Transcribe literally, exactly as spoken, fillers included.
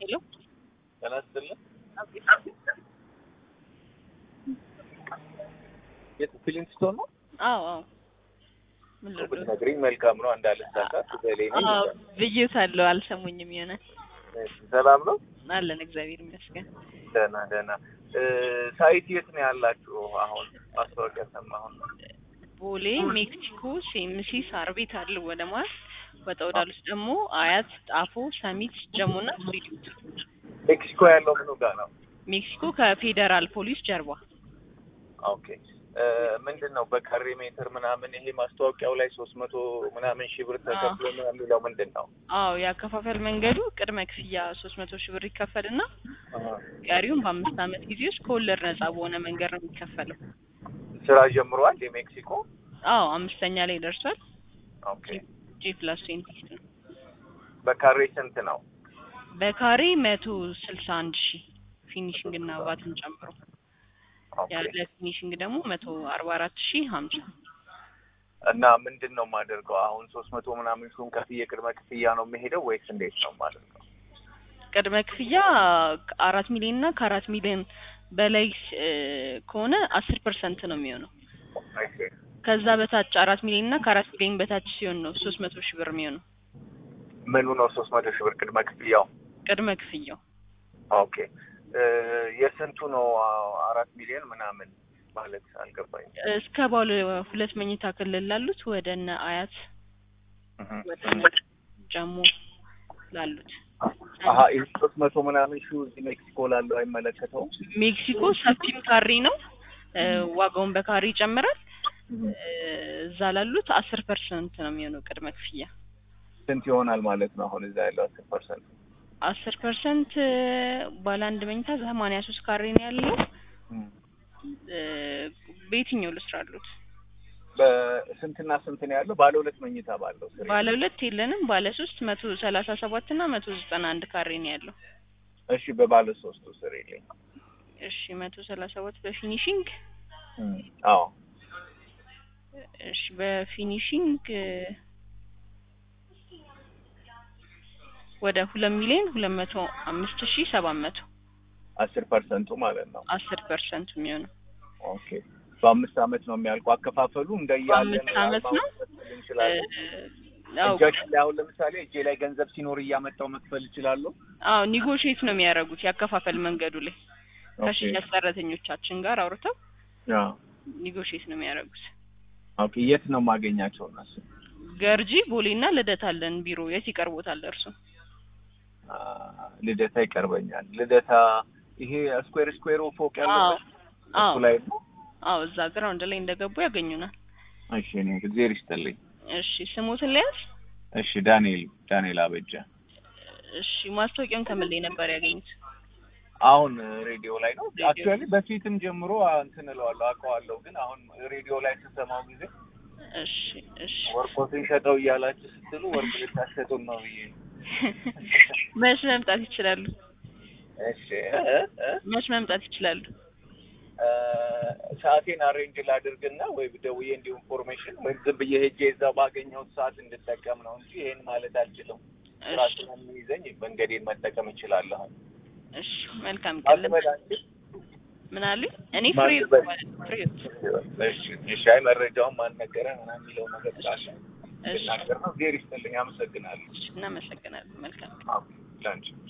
ሄሎ ተናስተልን የትክክልን ስቶን ነው? አዎ አዎ ምን ልርዱ? ነግሪኝ መልካም ነው እንዳልሳሳት በሌኔ አዎ ብዬሻለሁ አልሰሙኝም ይሆናል። ሰላም ነው አለን እግዚአብሔር ይመስገን። ደህና ደህና ሳይት የት ነው ያላችሁ? አሁን ማስታወቂያ ሰማሁ። ቦሌ ሜክሲኮ ሲኤምሲ ሳር ቤት አለ ወደ ማለት ወጣ ወዳሉት ደግሞ አያት ጣፎ ሰሚት ጀሙና ስቱዲዮ። ሜክሲኮ ያለው ምኑ ጋር ነው? ሜክሲኮ ከፌደራል ፖሊስ ጀርባ። ኦኬ ምንድነው በካሬ ሜትር ምናምን ይሄ ማስታወቂያው ላይ ሶስት መቶ ምናምን ሺህ ብር ተከፍሎ ነው የሚለው ምንድነው? አዎ ያከፋፈል መንገዱ ቅድመ ክፍያ ሶስት መቶ ሺህ ብር ይከፈልና ቀሪውን በአምስት አመት ጊዜ ውስጥ ከወለድ ነፃ በሆነ መንገድ ነው የሚከፈለው። ስራ ጀምሯል የሜክሲኮ? አዎ አምስተኛ ላይ ደርሷል። ኦኬ ጂ ፕላስ ቬንቲ ነው። በካሬ ስንት ነው? በካሬ መቶ ስልሳ አንድ ሺህ ፊኒሺንግ እና ባትን ጨምሮ ያለ ፊኒሺንግ ደግሞ መቶ አርባ አራት ሺህ ሀምሳ። እና ምንድነው የማደርገው አሁን ሶስት መቶ ምናምን ሹን ከፍዬ ቅድመ ክፍያ ነው የምሄደው ወይስ እንዴት ነው የማደርገው? ቅድመ ክፍያ አራት ሚሊዮን እና ከአራት ሚሊዮን በላይ ከሆነ አስር ፐርሰንት ነው የሚሆነው። ከዛ በታች አራት ሚሊዮን እና ከአራት ሚሊዮን በታች ሲሆን ነው ሶስት መቶ ሺህ ብር የሚሆነው። ምኑ ነው ሶስት መቶ ሺህ ብር ቅድመ ክፍያው? ቅድመ ክፍያው ኦኬ የስንቱ ነው አራት ሚሊዮን ምናምን ማለት አልገባኝ። እስከ ባለ ሁለት መኝታ ክልል ላሉት ወደነ አያት ወደነ ጀሙ ላሉት አሃ ይሄ ሶስት መቶ ምናምን ሺህ እዚህ ሜክሲኮ ላለው አይመለከተውም? ሜክሲኮ ሰፊም ካሬ ነው ዋጋውን በካሬ ይጨምራል። እዛ ላሉት አስር ፐርሰንት ነው የሚሆነው ቅድመ ክፍያ። ስንት ይሆናል ማለት ነው አሁን እዛ ያለው አስር ፐርሰንት? አስር ፐርሰንት ባለ አንድ መኝታ ሰማንያ ሶስት ካሬ ነው ያለው። በየትኛው ልስራሉት? በስንትና ስንት ነው ያለው? ባለ ሁለት መኝታ ባለው ስሪ። ባለ ሁለት የለንም። ባለ ሶስት መቶ ሰላሳ ሰባት እና መቶ ዘጠና አንድ ካሬ ነው ያለው። እሺ በባለ ሶስቱ ስሪ ላይ እሺ መቶ ሰላሳ ሰባት በፊኒሺንግ አዎ እሺ በፊኒሺንግ ወደ ሁለት ሚሊዮን ሁለት መቶ አምስት ሺህ ሰባት መቶ አስር ፐርሰንቱ ማለት ነው። አስር ፐርሰንት የሚሆነው ኦኬ በአምስት አመት ነው የሚያልቀው አከፋፈሉ እንደያለን አመት ነው። አዎ ያው ለምሳሌ እጄ ላይ ገንዘብ ሲኖር እያመጣው መክፈል ይችላል። አዎ ኒጎሺዬት ነው የሚያደርጉት ያከፋፈል መንገዱ ላይ ከሽያጭ ሰራተኞቻችን ጋር አውርተው አዎ ኒጎሺዬት ነው የሚያደርጉት። ኦኬ የት ነው ማገኛቸው እነሱ? ገርጂ ቦሌና ልደታ አለን ቢሮ። የት ይቀርቦታል እርሱ? ልደታ ይቀርበኛል። ልደታ ይሄ ስኩዌር ስኩዌር ፎቅ ያለው እሱ ላይ ነው። አዎ እዛ ግራውንድ ላይ እንደገቡ ያገኙናል። እሺ እኔ እግዚአብሔር ይስጥልኝ። እሺ ስሙትን ለያዝ? እሺ ዳንኤል ዳንኤል አበጃ። እሺ ማስታወቂያውን ከምን ላይ ነበር ያገኙት? አሁን ሬዲዮ ላይ ነው። አክቹአሊ በፊትም ጀምሮ እንትን እለዋለሁ አውቀዋለሁ፣ ግን አሁን ሬዲዮ ላይ ተሰማው ጊዜ እሺ እሺ ወርቆትን ሸጠው እያላችሁ ስትሉ ወርቅ ልታሸጡን ነው ብዬ መች መምጣት ይችላሉ? እሺ መች መምጣት ይችላሉ? ሰዓቴን አሬንጅ ላድርግና ወይ ደውዬ እንዲሁ ኢንፎርሜሽን ወይ ዝም ብዬ ሄጄ እዛው ባገኘው ሰዓት እንድጠቀም ነው እንጂ ይሄን ማለት አልችልም። ራሴን የሚይዘኝ መንገዴን መጠቀም እችላለሁ። እሺ መልካም ቀን። ምን አለ? እኔ ፍሪ ፍሪ እሺ እሺ አይ መረጃውን ማን ነገረ ምናምን የሚለው ነገር ካለ እናገር ነው። ዜር ይስጥልኝ። አመሰግናለሁ። እናመሰግናለን። መልካም አዎ ላንቺ